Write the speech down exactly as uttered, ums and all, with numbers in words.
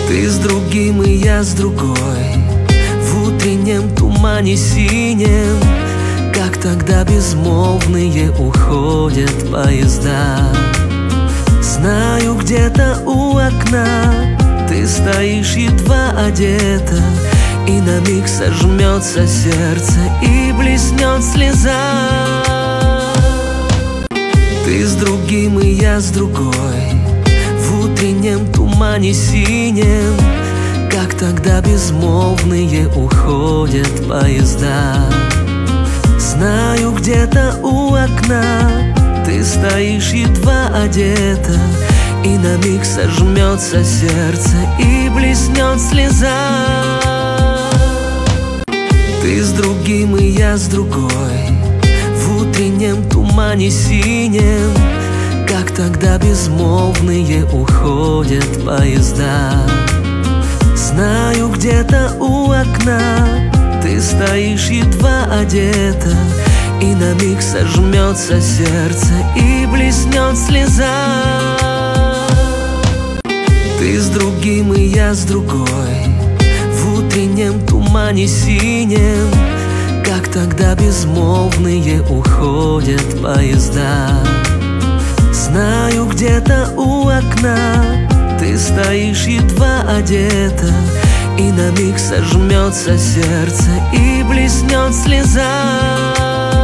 Ты с другим и я с другой, в утреннем тумане синем, как тогда безмолвные уходят поезда. Знаю, где-то у окна ты стоишь едва одета, и на миг сожмется сердце и блеснет слеза. Ты с другим и я с другой, в утреннем тумане синем, как тогда безмолвные уходят поезда. Знаю, где-то у окна ты стоишь едва одета, и на миг сожмется сердце и блеснет слеза. Ты с другим и я с другой, в утреннем тумане синем, как тогда безмолвные уходят поезда. Знаю, где-то у окна ты стоишь едва одета, и на миг сожмется сердце и блеснет слеза. Ты с другим и я с другой, в утреннем тумане синем, как тогда безмолвные уходят поезда. Знаю, где-то у окна ты стоишь едва одета, и на миг сожмется сердце и блеснет слеза.